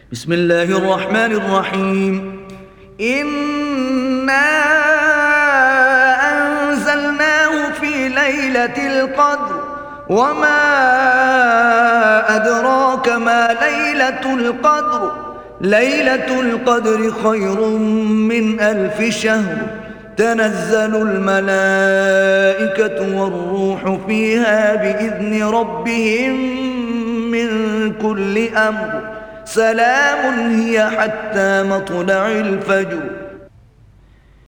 بسم الله الرحمن الرحيم. إنا أنزلناه في ليلة القدر، وما أدراك ما ليلة القدر. ليلة القدر خير من 1000 شهر. تنزل الملائكة والروح فيها بإذن ربهم من كل أمر. سلام هي حتى مطلع الفجر.